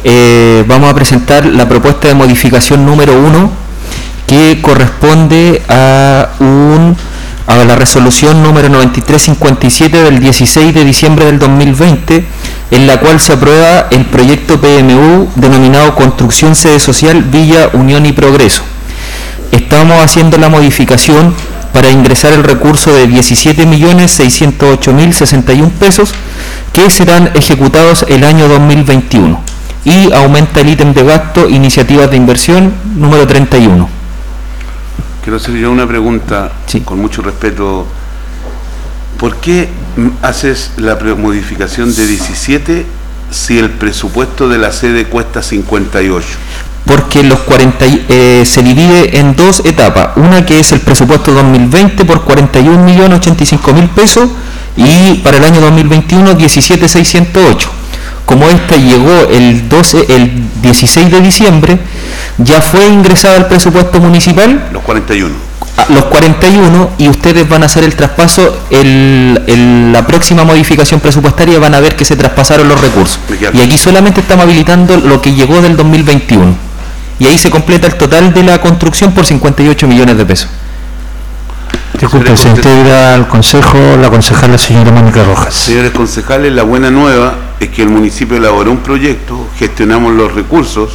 vamos a presentar la propuesta de modificación número 1, que corresponde a la resolución número 9357 del 16 de diciembre del 2020, en la cual se aprueba el proyecto PMU denominado Construcción Sede Social Villa Unión y Progreso. Estamos haciendo la modificación para ingresar el recurso de 17.608.061 pesos que serán ejecutados el año 2021, y aumenta el ítem de gasto iniciativas de inversión número 31. Quiero hacer yo una pregunta, sí, con mucho respeto. ¿Por qué haces la modificación de 17 si el presupuesto de la sede cuesta 58? Porque se divide en dos etapas. Una que es el presupuesto 2020 por 41.085.000 pesos, y para el año 2021 17.608. Como esta llegó el 16 de diciembre, ya fue ingresada al presupuesto municipal. Los 41. Los 41, y ustedes van a hacer el traspaso, la próxima modificación presupuestaria van a ver que se traspasaron los recursos. Y aquí solamente estamos habilitando lo que llegó del 2021. Y ahí se completa el total de la construcción por 58 millones de pesos. Disculpe, se integra al Consejo la concejala señora Mónica Rojas. Señores concejales, la buena nueva es que el municipio elaboró un proyecto, gestionamos los recursos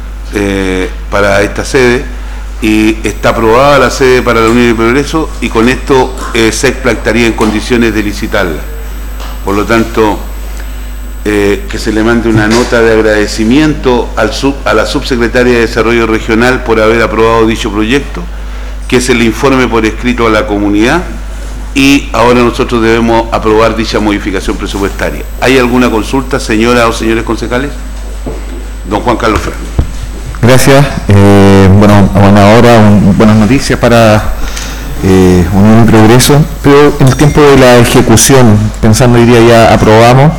para esta sede, y está aprobada la sede para la Unión y Progreso, y con esto SECPLA estaría en condiciones de licitarla. Por lo tanto, que se le mande una nota de agradecimiento a la subsecretaria de Desarrollo Regional por haber aprobado dicho proyecto, que se le informe por escrito a la comunidad, y ahora nosotros debemos aprobar dicha modificación presupuestaria. ¿Hay alguna consulta, señoras o señores concejales? Don Juan Carlos Fran. Gracias. Bueno, a buena hora, buenas noticias para Unión y Progreso, pero en el tiempo de la ejecución, pensando hoy día ya aprobamos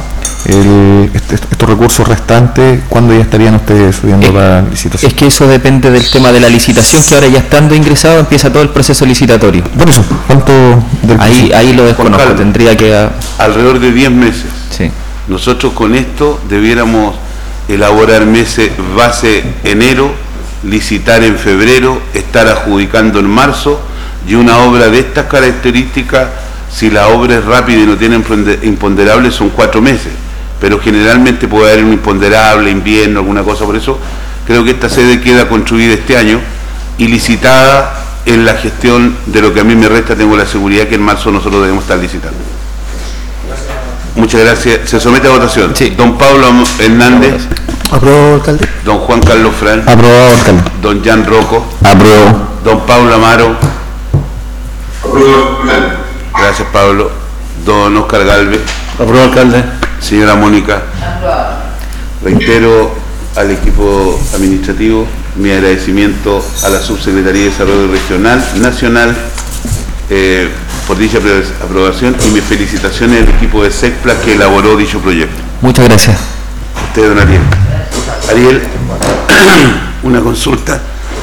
estos recursos restantes, ¿cuándo ya estarían ustedes subiendo la licitación? Es que eso depende del tema de la licitación, que ahora ya estando ingresado empieza todo el proceso licitatorio. Por eso, ¿cuánto del ahí lo desconozco, Carlos, tendría que... Alrededor de 10 meses. Sí. Nosotros con esto debiéramos elaborar meses base enero, licitar en febrero, estar adjudicando en marzo, y una obra de estas características, si la obra es rápida y no tiene imponderables, son 4 meses, pero generalmente puede haber un imponderable, invierno, alguna cosa. Por eso creo que esta sede queda construida este año y licitada en la gestión de lo que a mí me resta. Tengo la seguridad que en marzo nosotros debemos estar licitando. Muchas gracias. Se somete a votación. Sí. Don Pablo Hernández. ¿Aprobado, alcalde? Don Juan Carlos Fran. Aprobado, alcalde. Don Jan Rocco. Aprobado. Don Pablo Amaro. Aprobado. Gracias, Pablo. Don Oscar Galvez. ¿Aprobado, alcalde? Señora Mónica. Reitero al equipo administrativo mi agradecimiento a la Subsecretaría de Desarrollo Regional Nacional por dicha aprobación, y mis felicitaciones al equipo de SECPLA que elaboró dicho proyecto. Muchas gracias. Usted, don Ariel. Ariel, una consulta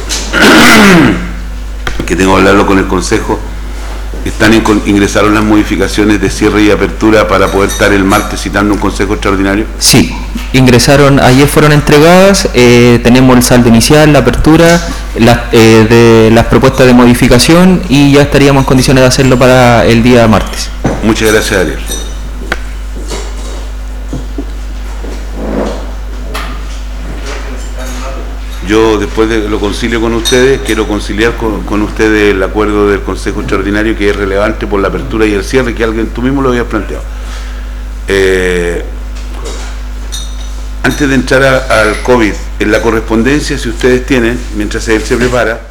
que tengo que hablarlo con el Consejo. ¿Ingresaron las modificaciones de cierre y apertura para poder estar el martes citando un consejo extraordinario? Sí, ingresaron, ayer fueron entregadas, tenemos el saldo inicial, la apertura, de las propuestas de modificación, y ya estaríamos en condiciones de hacerlo para el día martes. Muchas gracias, Ariel. Yo, después de lo concilio con ustedes, quiero conciliar con ustedes el acuerdo del Consejo Extraordinario, que es relevante por la apertura y el cierre, que tú mismo lo habías planteado. Antes de entrar al COVID, en la correspondencia, si ustedes tienen, mientras él se prepara,